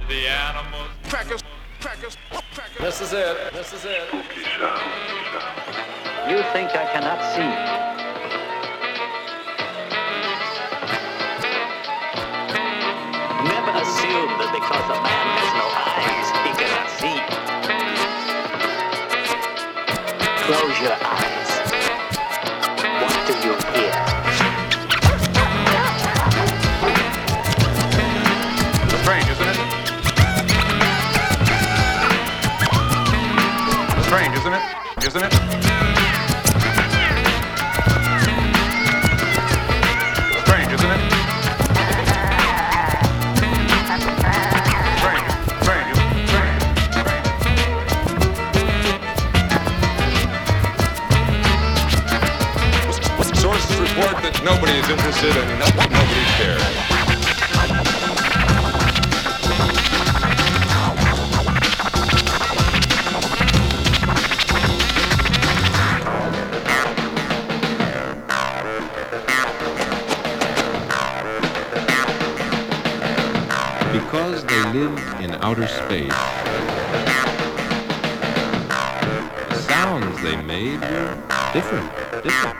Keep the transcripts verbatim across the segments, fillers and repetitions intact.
The animals. Crackers, crackers, crackers. This is it. This is it. You think I cannot see? Never assume that because a man has no eyes, he cannot see. Close your eyes. What do you hear? It's strange, isn't it? It's strange, isn't it? Isn't it? Strange, isn't it? Strange, strange, strange, strange. Sources report that nobody is interested and no, nobody cares. Because they live in outer space, the sounds they made were different, different.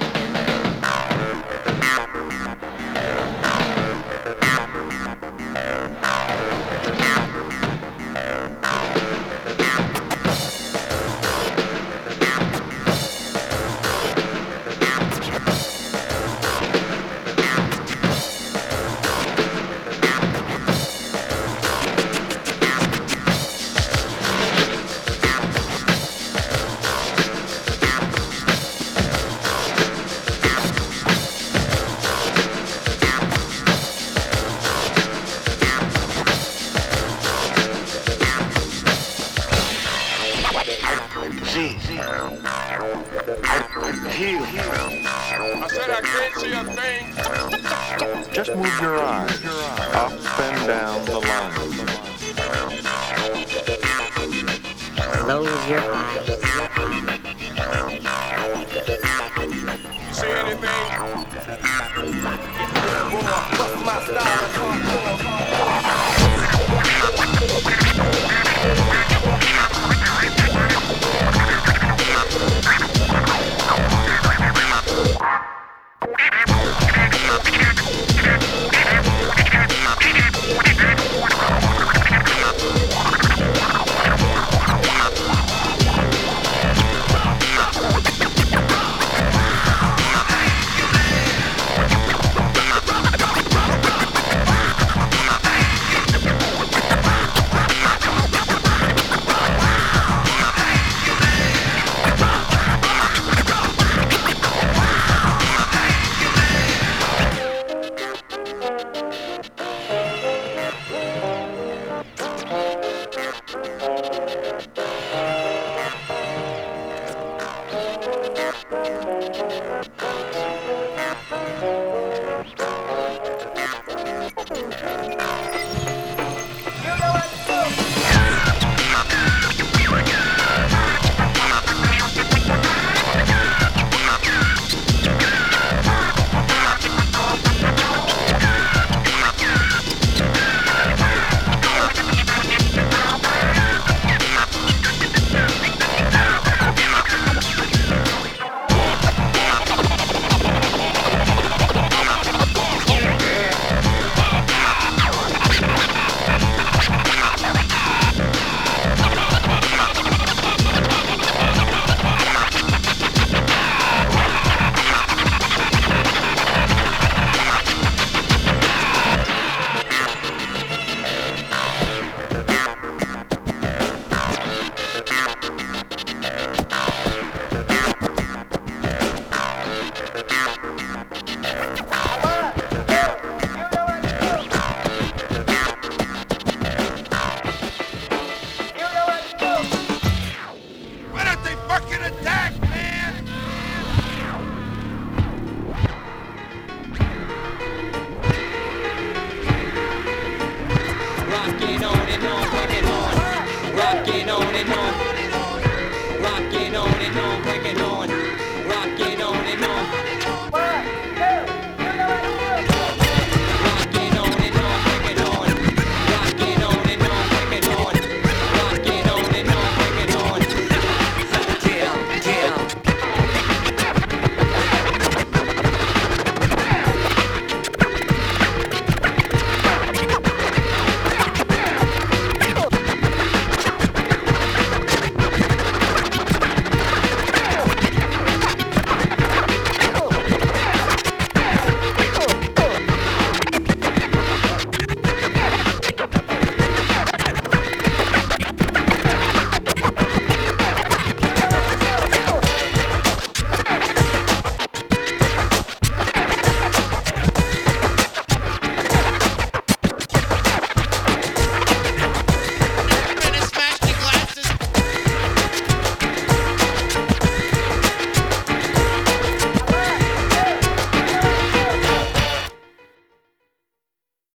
I said I can't see a thing. Just move your eyes up and down the line. Close your eyes. See anything? What's my style? Rocking on and on, rocking on, rocking on.